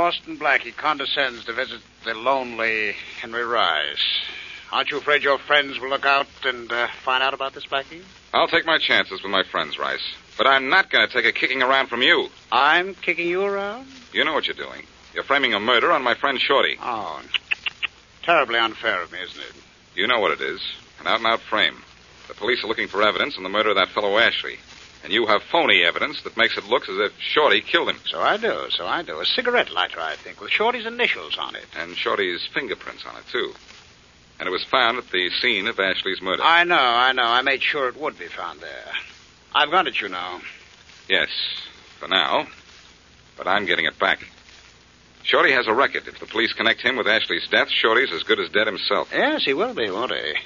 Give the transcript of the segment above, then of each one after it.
Boston Blackie condescends to visit the lonely Henry Rice. Aren't you afraid your friends will look out and find out about this, Blackie? I'll take my chances with my friends, Rice. But I'm not going to take a kicking around from you. I'm kicking you around? You know what you're doing. You're framing a murder on my friend Shorty. Oh, terribly unfair of me, isn't it? You know what it is. An out-and-out frame. The police are looking for evidence on the murder of that fellow Ashley. And you have phony evidence that makes it look as if Shorty killed him. So I do. A cigarette lighter, I think, with Shorty's initials on it. And Shorty's fingerprints on it, too. And it was found at the scene of Ashley's murder. I know. I made sure it would be found there. I've got it, you know. Yes, for now. But I'm getting it back. Shorty has a record. If the police connect him with Ashley's death, Shorty's as good as dead himself. Yes, he will be, won't he?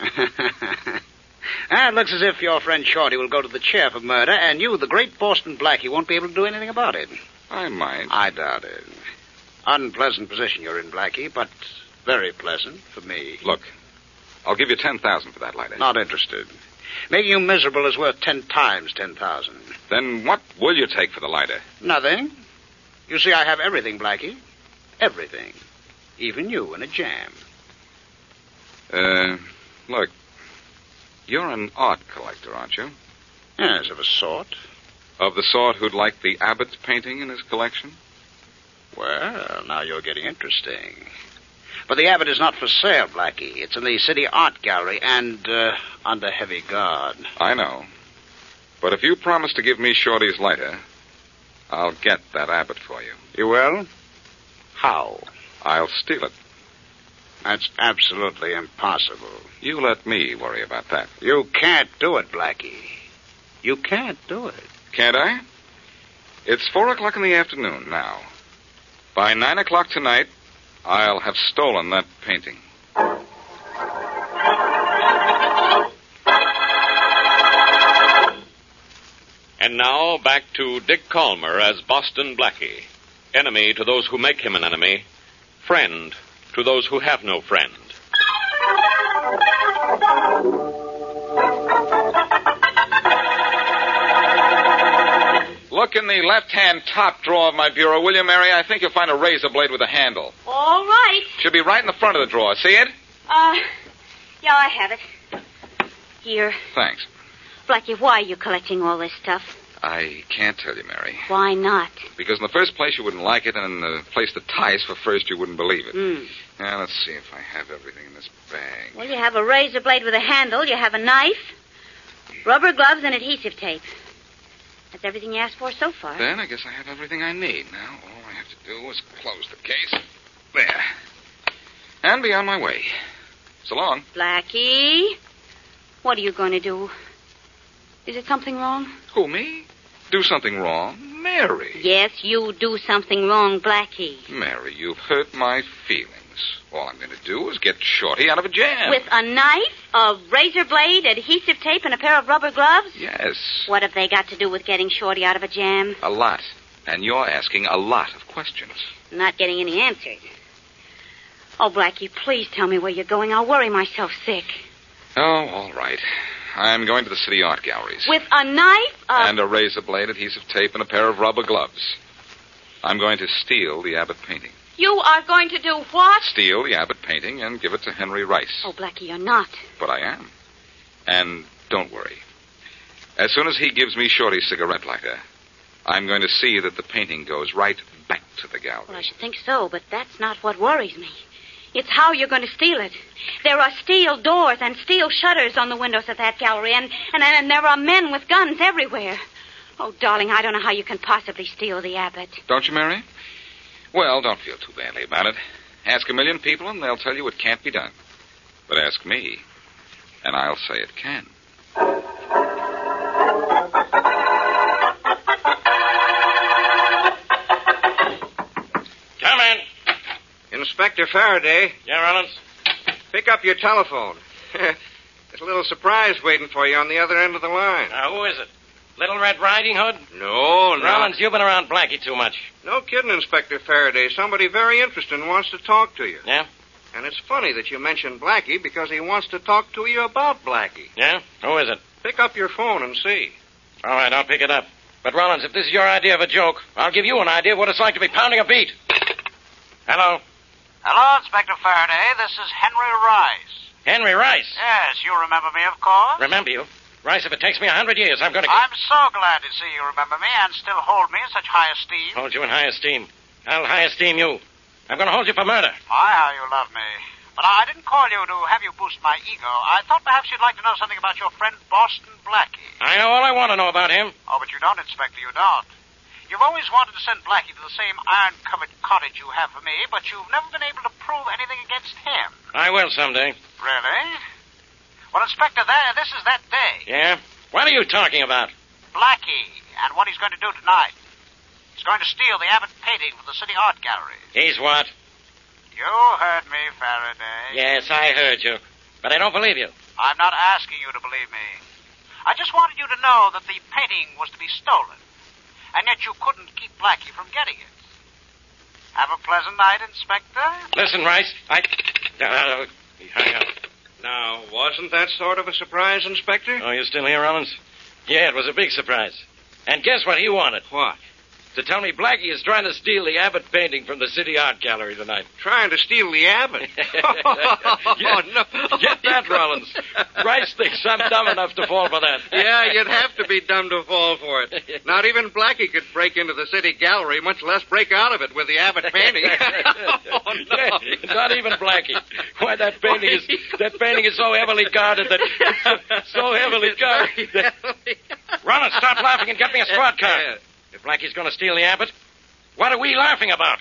It looks as if your friend Shorty will go to the chair for murder, and you, the great Boston Blackie, won't be able to do anything about it. I might. I doubt it. Unpleasant position you're in, Blackie, but very pleasant for me. Look, I'll give you $10,000 for that lighter. Not interested. Making you miserable is worth 10 times 10,000. Then what will you take for the lighter? Nothing. You see, I have everything, Blackie. Everything. Even you in a jam. Look, you're an art collector, aren't you? Yes, of a sort. Of the sort who'd like the Abbott painting in his collection? Well, now you're getting interesting. But the Abbott is not for sale, Blackie. It's in the City Art Gallery and under heavy guard. I know. But if you promise to give me Shorty's lighter, I'll get that Abbott for you. You will? How? I'll steal it. That's absolutely impossible. You let me worry about that. You can't do it, Blackie. You can't do it. Can't I? It's 4:00 in the afternoon now. By 9:00 tonight, I'll have stolen that painting. And now, back to Dick Calmer as Boston Blackie. Enemy to those who make him an enemy. Friend to those who have no friend. Look in the left-hand top drawer of my bureau, will you, Mary? I think you'll find a razor blade with a handle. All right. Should be right in the front of the drawer. See it? Yeah, I have it. Here. Thanks. Blackie, why are you collecting all this stuff? I can't tell you, Mary. Why not? Because in the first place, you wouldn't like it, and in the place that ties for first, you wouldn't believe it. Now, let's see if I have everything in this bag. Well, you have a razor blade with a handle, you have a knife, rubber gloves, and adhesive tape. That's everything you asked for so far. Then I guess I have everything I need. Now, all I have to do is close the case. There. And be on my way. So long. Blackie, what are you going to do? Is it something wrong? Who, me? Do something wrong? Mary. Yes, you do something wrong, Blackie. Mary, you've hurt my feelings. All I'm going to do is get Shorty out of a jam. With a knife, a razor blade, adhesive tape, and a pair of rubber gloves? Yes. What have they got to do with getting Shorty out of a jam? A lot. And you're asking a lot of questions. I'm not getting any answers. Oh, Blackie, please tell me where you're going. I'll worry myself sick. Oh, all right. I'm going to the City Art Galleries. With a knife? And a razor blade, adhesive tape, and a pair of rubber gloves. I'm going to steal the Abbott painting. You are going to do what? Steal the Abbott painting and give it to Henry Rice. Oh, Blackie, you're not. But I am. And don't worry. As soon as he gives me Shorty's cigarette lighter, I'm going to see that the painting goes right back to the gallery. Well, I should think so, but that's not what worries me. It's how you're going to steal it. There are steel doors and steel shutters on the windows of that gallery, and there are men with guns everywhere. Oh, darling, I don't know how you can possibly steal the Abbott. Don't you, Mary? Well, don't feel too badly about it. Ask a million people, and they'll tell you it can't be done. But ask me, and I'll say it can. Come in. Inspector Faraday. Yeah, Rollins? Pick up your telephone. There's a little surprise waiting for you on the other end of the line. Who is it? Little Red Riding Hood? No. Rollins, you've been around Blackie too much. No kidding, Inspector Faraday. Somebody very interesting wants to talk to you. Yeah? And it's funny that you mentioned Blackie because he wants to talk to you about Blackie. Yeah? Who is it? Pick up your phone and see. All right, I'll pick it up. But, Rollins, if this is your idea of a joke, I'll give you an idea of what it's like to be pounding a beat. Hello. Hello, Inspector Faraday. This is Henry Rice. Henry Rice. Yes, you remember me, of course. Remember you? Rice, if it takes me 100 years, I'm going to... I'm so glad to see you remember me and still hold me in such high esteem. Hold you in high esteem. I'll high esteem you. I'm going to hold you for murder. My, how you love me. But I didn't call you to have you boost my ego. I thought perhaps you'd like to know something about your friend Boston Blackie. I know all I want to know about him. Oh, but you don't, Inspector, you don't. You've always wanted to send Blackie to the same iron-covered cottage you have for me, but you've never been able to prove anything against him. I will someday. Really? Well, Inspector, this is that day. Yeah? What are you talking about? Blackie and what he's going to do tonight. He's going to steal the Abbott painting from the City Art Gallery. He's what? You heard me, Faraday. Yes, I heard you. But I don't believe you. I'm not asking you to believe me. I just wanted you to know that the painting was to be stolen. And yet you couldn't keep Blackie from getting it. Have a pleasant night, Inspector. Listen, Rice, he hung up. Now, wasn't that sort of a surprise, Inspector? Oh, you still here, Rollins? Yeah, it was a big surprise. And guess what he wanted? What? To tell me Blackie is trying to steal the Abbott painting from the City Art Gallery tonight. Trying to steal the Abbott? Oh, no. Get that, Rollins. Rice thinks I'm dumb enough to fall for that. Yeah, you'd have to be dumb to fall for it. Not even Blackie could break into the City Gallery, much less break out of it with the Abbott painting. Oh, no. Yeah, not even Blackie. Why, that painting is so heavily guarded that... so heavily guarded that... Rollins, stop laughing and get me a squad car. Yeah. If Blackie's going to steal the Abbott, what are we laughing about?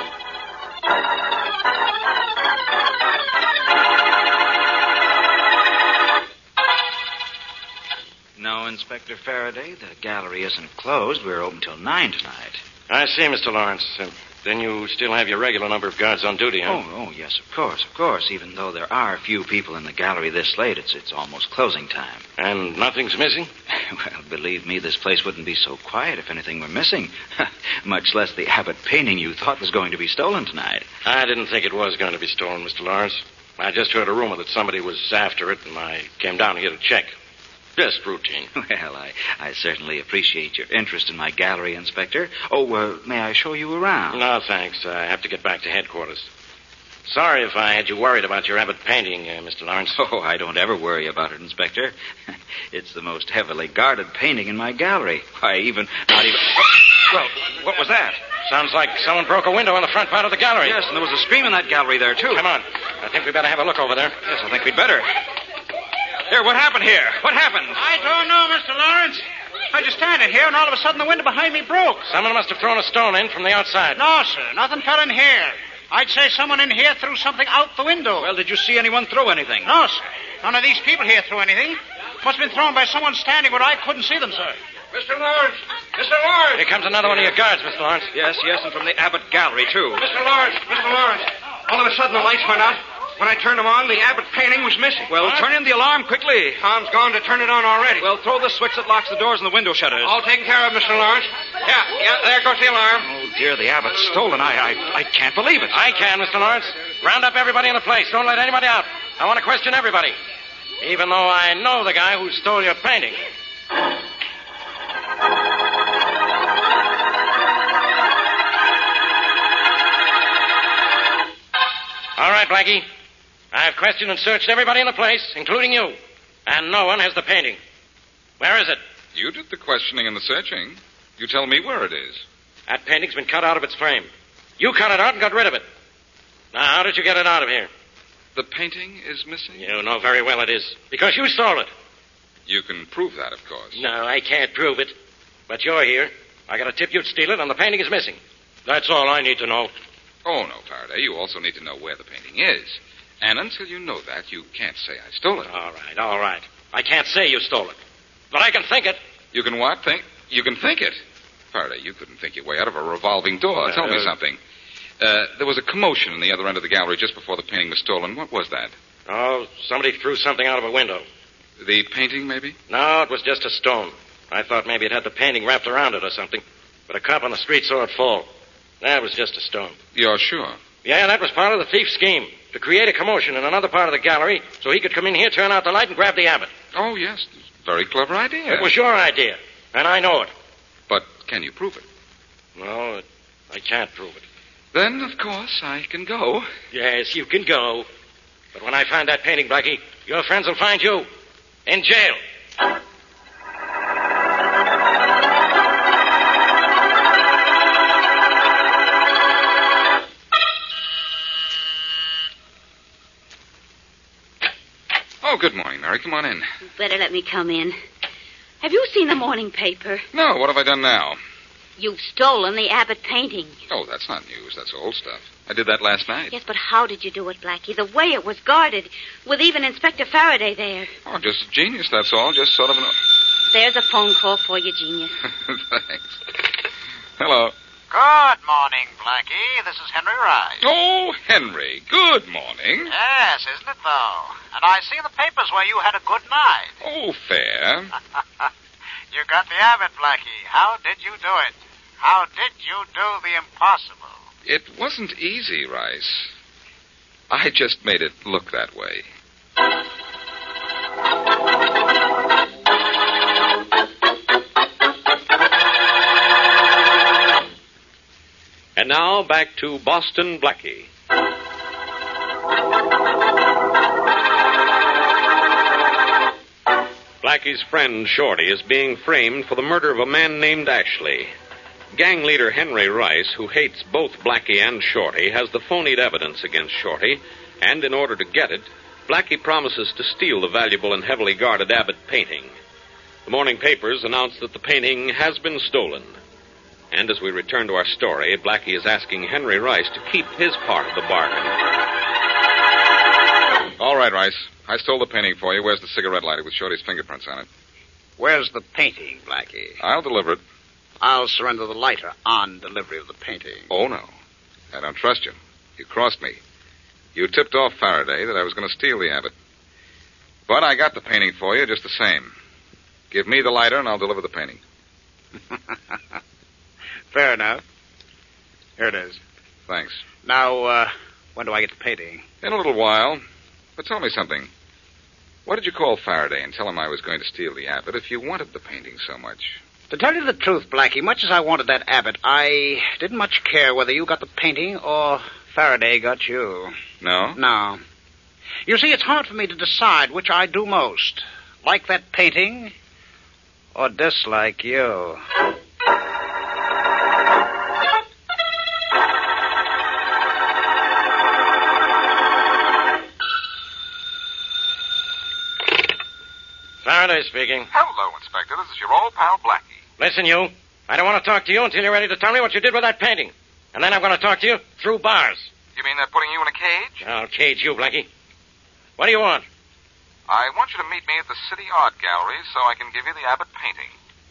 No, Inspector Faraday, the gallery isn't closed. We're open till 9 tonight. I see, Mr. Lawrence. Then you still have your regular number of guards on duty, huh? Oh, yes, of course. Even though there are a few people in the gallery this late, it's almost closing time. And nothing's missing? Well, believe me, this place wouldn't be so quiet if anything were missing. Much less the Abbott painting you thought was going to be stolen tonight. I didn't think it was going to be stolen, Mr. Lawrence. I just heard a rumor that somebody was after it, and I came down here to check. Just routine. Well, I certainly appreciate your interest in my gallery, Inspector. Oh, may I show you around? No, thanks. I have to get back to headquarters. Sorry if I had you worried about your Abbott painting, Mr. Lawrence. Oh, I don't ever worry about it, Inspector. It's the most heavily guarded painting in my gallery. Not even... Well, what was that? Sounds like someone broke a window in the front part of the gallery. Yes, and there was a scream in that gallery there, too. Come on. I think we better have a look over there. Yes, I think we'd better. Here, what happened here? What happened? I don't know, Mr. Lawrence. I was just standing here, and all of a sudden the window behind me broke. Someone must have thrown a stone in from the outside. No, sir. Nothing fell in here. I'd say someone in here threw something out the window. Well, did you see anyone throw anything? No, sir. None of these people here threw anything. Must have been thrown by someone standing where I couldn't see them, sir. Mr. Lawrence! Mr. Lawrence! Here comes another one of your guards, Mr. Lawrence. Yes, and from the Abbott Gallery, too. Mr. Lawrence! All of a sudden the lights went out. When I turned them on, the Abbott painting was missing. Well, turn in the alarm quickly. Tom's gone to turn it on already. Well, throw the switch that locks the doors and the window shutters. All taken care of, Mr. Lawrence. Yeah, there goes the alarm. Oh, dear, the Abbott's stolen. I can't believe it. I can, Mr. Lawrence. Round up everybody in the place. Don't let anybody out. I want to question everybody. Even though I know the guy who stole your painting. All right, Blackie. I've questioned and searched everybody in the place, including you. And no one has the painting. Where is it? You did the questioning and the searching. You tell me where it is. That painting's been cut out of its frame. You cut it out and got rid of it. Now, how did you get it out of here? The painting is missing? You know very well it is. Because you stole it. You can prove that, of course. No, I can't prove it. But you're here. I got a tip you'd steal it, and the painting is missing. That's all I need to know. Oh, no, Faraday. You also need to know where the painting is. And until you know that, you can't say I stole it. All right. I can't say you stole it. But I can think it. You can what? You can think it? Faraday, you couldn't think your way out of a revolving door. Tell me something. There was a commotion in the other end of the gallery just before the painting was stolen. What was that? Oh, somebody threw something out of a window. The painting, maybe? No, it was just a stone. I thought maybe it had the painting wrapped around it or something. But a cop on the street saw it fall. That was just a stone. You're sure? Yeah, that was part of the thief's scheme. To create a commotion in another part of the gallery so he could come in here, turn out the light, and grab the Abbott. Oh, yes. Very clever idea. It was your idea. And I know it. But can you prove it? No, I can't prove it. Then, of course, I can go. Yes, you can go. But when I find that painting, Blackie, your friends will find you in jail. Oh, good morning, Mary. Come on in. You better let me come in. Have you seen the morning paper? No, what have I done now? You've stolen the Abbott painting. Oh, that's not news. That's old stuff. I did that last night. Yes, but how did you do it, Blackie? The way it was guarded, with even Inspector Faraday there. Oh, just genius, that's all. Just sort of an... There's a phone call for you, genius. Thanks. Hello. Good morning, Blackie. This is Henry Rice. Oh, Henry. Good morning. Yes, isn't it, though? And I see in the papers where you had a good night. Oh, fair. You got the Abbott, Blackie. How did you do it? How did you do the impossible? It wasn't easy, Rice. I just made it look that way. And now back to Boston Blackie. Blackie's friend Shorty is being framed for the murder of a man named Ashley. Gang leader Henry Rice, who hates both Blackie and Shorty, has the phonied evidence against Shorty, and in order to get it, Blackie promises to steal the valuable and heavily guarded Abbott painting. The morning papers announce that the painting has been stolen. And as we return to our story, Blackie is asking Henry Rice to keep his part of the bargain. All right, Rice. I stole the painting for you. Where's the cigarette lighter with Shorty's fingerprints on it? Where's the painting, Blackie? I'll deliver it. I'll surrender the lighter on delivery of the painting. Oh, no. I don't trust you. You crossed me. You tipped off Faraday that I was going to steal the Abbott. But I got the painting for you just the same. Give me the lighter and I'll deliver the painting. Fair enough. Here it is. Thanks. Now, when do I get the painting? In a little while. But tell me something. Why did you call Faraday and tell him I was going to steal the Abbott if you wanted the painting so much? To tell you the truth, Blackie, much as I wanted that Abbott, I didn't much care whether you got the painting or Faraday got you. No? No. You see, it's hard for me to decide which I do most. Like that painting or dislike you. Faraday speaking. Hello, Inspector. This is your old pal, Blackie. Listen, you. I don't want to talk to you until you're ready to tell me what you did with that painting. And then I'm going to talk to you through bars. You mean they're putting you in a cage? I'll cage you, Blackie. What do you want? I want you to meet me at the City Art Gallery so I can give you the Abbott painting.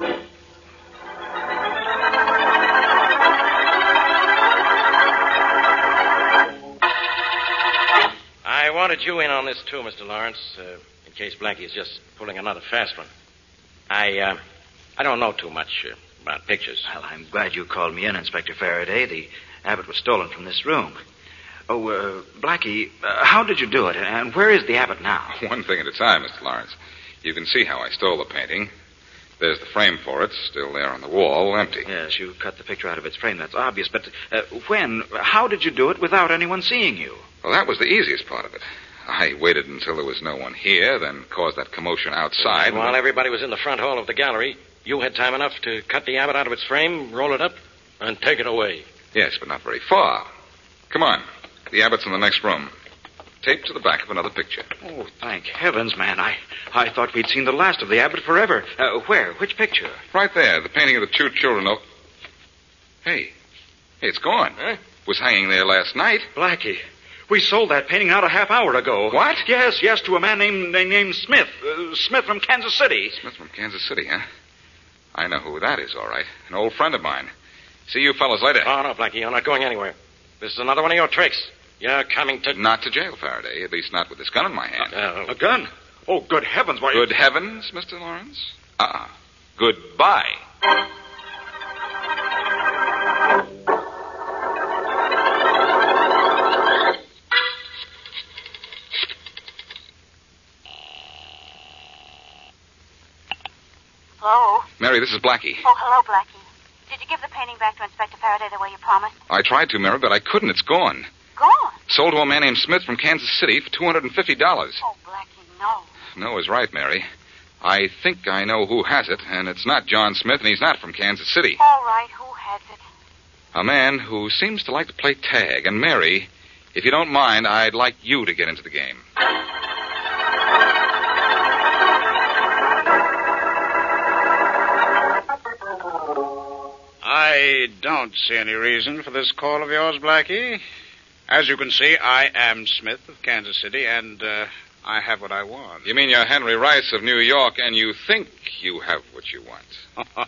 I wanted you in on this, too, Mr. Lawrence, in case Blackie is just pulling another fast one. I don't know too much about pictures. Well, I'm glad you called me in, Inspector Faraday. The Abbott was stolen from this room. Oh, Blackie, how did you do it, and where is the Abbott now? One thing at a time, Mr. Lawrence. You can see how I stole the painting. There's the frame for it, still there on the wall, empty. Yes, you cut the picture out of its frame, that's obvious. But how did you do it without anyone seeing you? Well, that was the easiest part of it. I waited until there was no one here, then caused that commotion outside. And while everybody was in the front hall of the gallery, you had time enough to cut the Abbott out of its frame, roll it up, and take it away. Yes, but not very far. Come on. The Abbott's in the next room. Taped to the back of another picture. Oh, thank heavens, man. I thought we'd seen the last of the Abbott forever. Where? Which picture? Right there, the painting of the two children. Oh. Hey, it's gone. Huh? Was hanging there last night. Blackie, we sold that painting out a half hour ago. What? Yes, to a man named Smith. Smith from Kansas City. Smith from Kansas City, huh? I know who that is, all right. An old friend of mine. See you fellas later. Oh, no, Blackie, you're not going anywhere. This is another one of your tricks. You're coming to... Not to jail, Faraday. At least not with this gun in my hand. A gun? Oh, good heavens, why... Good heavens, Mr. Lawrence? Goodbye. Hello? Mary, this is Blackie. Oh, hello, Blackie. Did you give the painting back to Inspector Faraday the way you promised? I tried to, Mary, but I couldn't. It's gone. Gone? Sold to a man named Smith from Kansas City for $250. Oh, Blackie, no. No is right, Mary. I think I know who has it, and it's not John Smith, and he's not from Kansas City. All right, who has it? A man who seems to like to play tag. And, Mary, if you don't mind, I'd like you to get into the game. I don't see any reason for this call of yours, Blackie. As you can see, I am Smith of Kansas City, and I have what I want. You mean you're Henry Rice of New York, and you think you have what you want?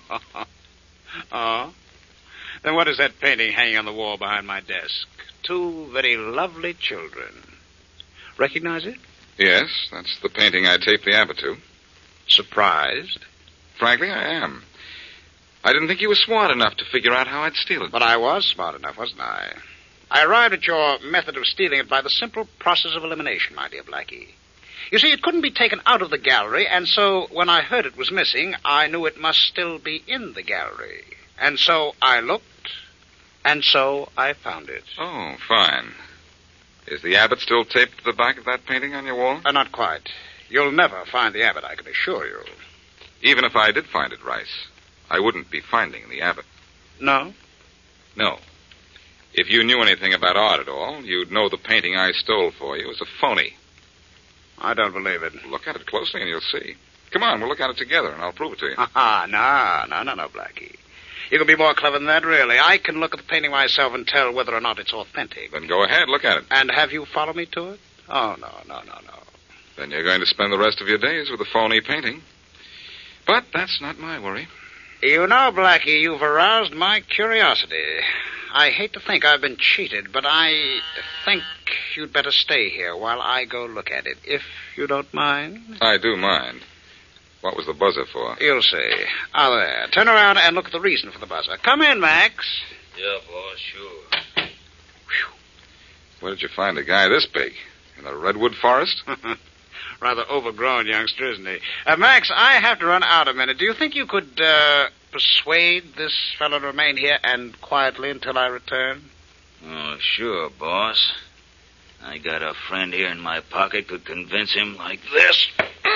Oh? Then what is that painting hanging on the wall behind my desk? Two very lovely children. Recognize it? Yes, that's the painting I taped the Abbott to. Surprised? Frankly, I am. I didn't think you were smart enough to figure out how I'd steal it. But I was smart enough, wasn't I? I arrived at your method of stealing it by the simple process of elimination, my dear Blackie. You see, it couldn't be taken out of the gallery, and so when I heard it was missing, I knew it must still be in the gallery. And so I looked, and so I found it. Oh, fine. Is the Abbott still taped to the back of that painting on your wall? Not quite. You'll never find the Abbott, I can assure you. Even if I did find it, Rice, I wouldn't be finding the Abbott. No? No. If you knew anything about art at all, you'd know the painting I stole for you was a phony. I don't believe it. Look at it closely and you'll see. Come on, we'll look at it together and I'll prove it to you. No, Blackie. You can be more clever than that, really. I can look at the painting myself and tell whether or not it's authentic. Then go ahead, look at it. And have you follow me to it? Oh, no. Then you're going to spend the rest of your days with a phony painting. But that's not my worry. You know, Blackie, you've aroused my curiosity. I hate to think I've been cheated, but I think you'd better stay here while I go look at it, if you don't mind. I do mind. What was the buzzer for? You'll see. Ah, there. Turn around and look at the reason for the buzzer. Come in, Max. Yeah, boss, sure. Whew. Where did you find a guy this big? In the redwood forest? Rather overgrown youngster, isn't he? Max, I have to run out a minute. Do you think you could persuade this fellow to remain here and quietly until I return? Oh, sure, boss. I got a friend here in my pocket could convince him like this.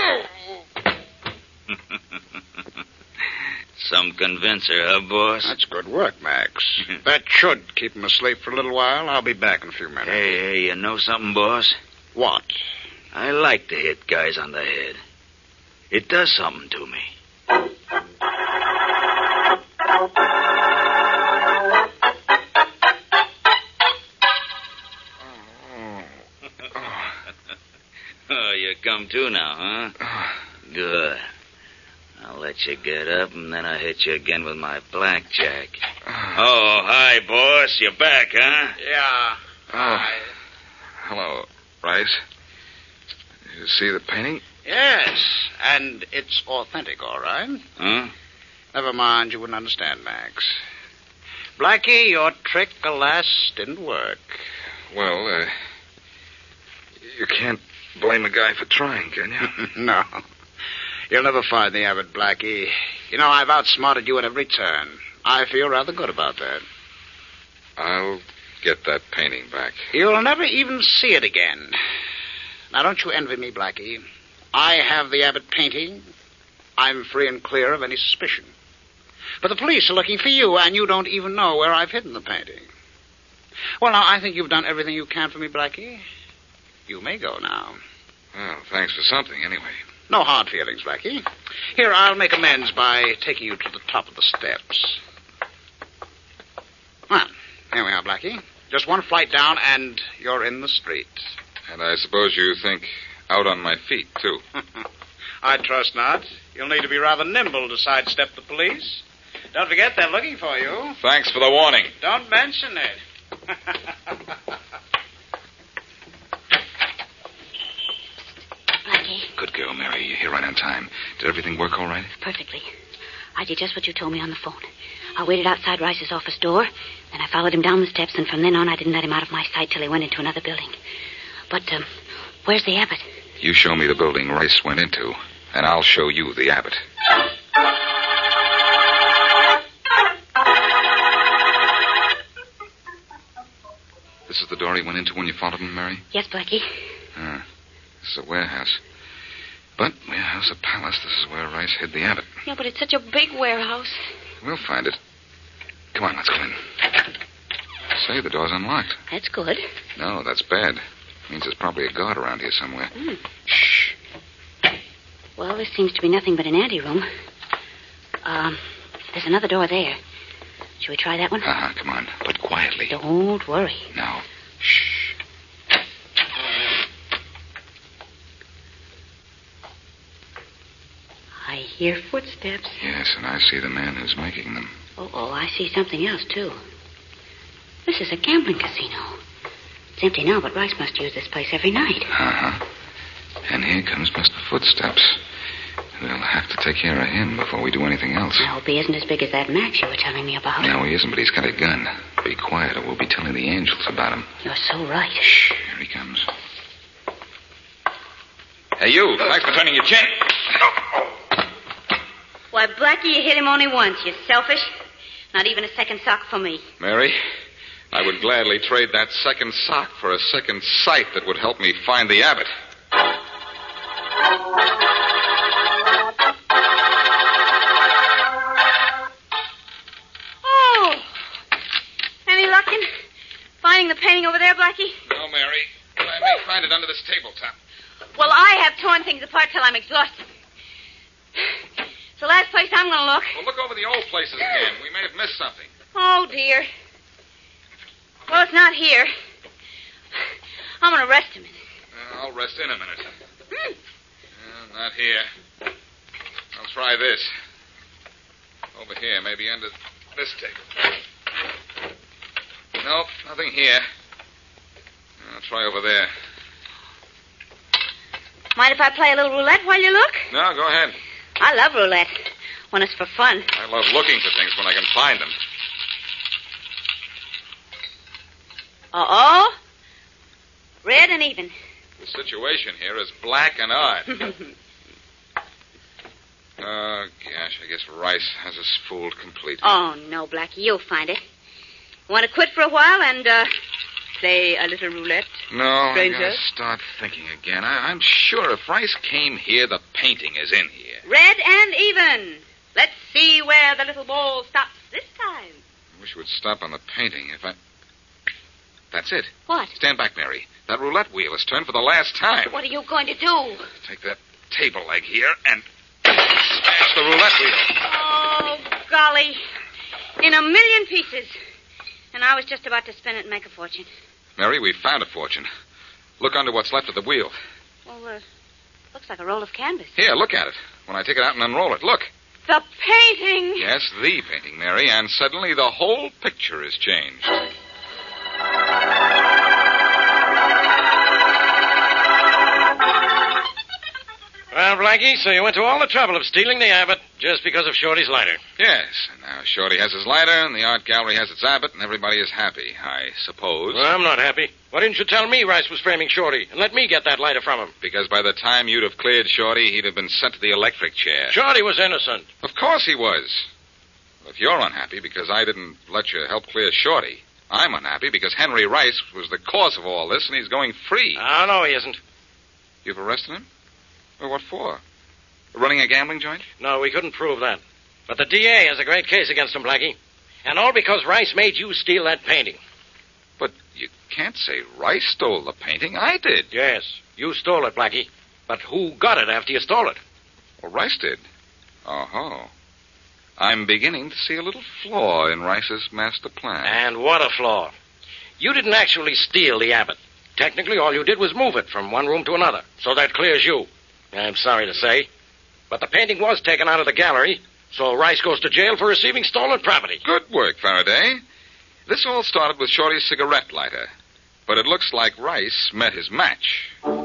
Some convincer, huh, boss? That's good work, Max. That should keep him asleep for a little while. I'll be back in a few minutes. Hey, you know something, boss? What? I like to hit guys on the head. It does something to me. Oh, you come to now, huh? Good. I'll let you get up, and then I'll hit you again with my blackjack. Oh, hi, boss. You're back, huh? Yeah. Hi. Hello, Rice. You see the painting? Yes, and it's authentic, all right. Huh? Never mind, you wouldn't understand, Max. Blackie, your trick, alas, didn't work. Well, you can't blame a guy for trying, can you? No. You'll never find the Abbott, Blackie. You know, I've outsmarted you at every turn. I feel rather good about that. I'll get that painting back. You'll never even see it again. Now, don't you envy me, Blackie. I have the Abbott painting. I'm free and clear of any suspicion. But the police are looking for you, and you don't even know where I've hidden the painting. Well, now, I think you've done everything you can for me, Blackie. You may go now. Well, thanks for something, anyway. No hard feelings, Blackie. Here, I'll make amends by taking you to the top of the steps. Well, here we are, Blackie. Just one flight down, and you're in the street. And I suppose you think out on my feet, too. I trust not. You'll need to be rather nimble to sidestep the police. Don't forget they're looking for you. Thanks for the warning. Don't mention it. Blackie. Good girl, Mary. You're here right on time. Did everything work all right? Perfectly. I did just what you told me on the phone. I waited outside Rice's office door, then I followed him down the steps, and from then on I didn't let him out of my sight till he went into another building. But, where's the Abbott? You show me the building Rice went into, and I'll show you the Abbott. This is the door he went into when you followed him, Mary? Yes, Blackie. This is a warehouse. But warehouse or palace, this is where Rice hid the Abbott. Yeah, but it's such a big warehouse. We'll find it. Come on, let's go in. Say, the door's unlocked. That's good. No, that's bad. Means there's probably a guard around here somewhere. Shh. Well, this seems to be nothing but an anteroom. There's another door there. Shall we try that one? Come on, but quietly. Don't worry. No. Shh. I hear footsteps. Yes, and I see the man who's making them. Oh, I see something else, too. This is a gambling casino. It's empty now, but Rice must use this place every night. And here comes Mr. Footsteps. We'll have to take care of him before we do anything else. I hope he isn't as big as that Max you were telling me about. No, he isn't, but he's got a gun. Be quiet, or we'll be telling the angels about him. You're so right. Shh, here he comes. Hey, you. Thanks for turning your chin. Why, Blackie, you hit him only once. You're selfish. Not even a second sock for me. Mary, I would gladly trade that second sock for a second sight that would help me find the Abbott. Oh! Any luck in finding the painting over there, Blackie? No, Mary, but I may find it under this tabletop. Well, I have torn things apart till I'm exhausted. It's the last place I'm going to look. Well, look over the old places again. We may have missed something. Oh, dear. Well, it's not here. I'm going to rest a minute. I'll rest in a minute. Not here. I'll try this. Over here, maybe under this table. Nope, nothing here. I'll try over there. Mind if I play a little roulette while you look? No, go ahead. I love roulette when it's for fun. I love looking for things when I can find them. Uh-oh. Red and even. The situation here is black and odd. Oh, gosh, I guess Rice has us fooled completely. Oh, no, Blackie, you'll find it. Want to quit for a while and, play a little roulette? No, stranger? I gotta start thinking again. I'm sure if Rice came here, the painting is in here. Red and even. Let's see where the little ball stops this time. I wish it would stop on the painting if I... That's it. What? Stand back, Mary. That roulette wheel is turned for the last time. What are you going to do? Take that table leg here and smash the roulette wheel. Oh, golly. In a million pieces. And I was just about to spin it and make a fortune. Mary, we found a fortune. Look under what's left of the wheel. Well, looks like a roll of canvas. Here, look at it. When I take it out and unroll it, look. The painting! Yes, the painting, Mary, and suddenly the whole picture is changed. Well, Blackie, so you went to all the trouble of stealing the Abbott just because of Shorty's lighter. Yes, and now Shorty has his lighter, and the art gallery has its Abbott, and everybody is happy, I suppose. Well, I'm not happy. Why didn't you tell me Rice was framing Shorty and let me get that lighter from him? Because by the time you'd have cleared Shorty, he'd have been sent to the electric chair. Shorty was innocent. Of course he was. Well, if you're unhappy because I didn't let you help clear Shorty, I'm unhappy because Henry Rice was the cause of all this, and he's going free. Oh, no, he isn't. You've arrested him? Well, what for? Running a gambling joint? No, we couldn't prove that. But the DA has a great case against him, Blackie. And all because Rice made you steal that painting. But you can't say Rice stole the painting. I did. Yes, you stole it, Blackie. But who got it after you stole it? Well, Rice did. Oh-ho. I'm beginning to see a little flaw in Rice's master plan. And what a flaw. You didn't actually steal the Abbott. Technically, all you did was move it from one room to another. So that clears you. I'm sorry to say. But the painting was taken out of the gallery, so Rice goes to jail for receiving stolen property. Good work, Faraday. This all started with Shorty's cigarette lighter. But it looks like Rice met his match.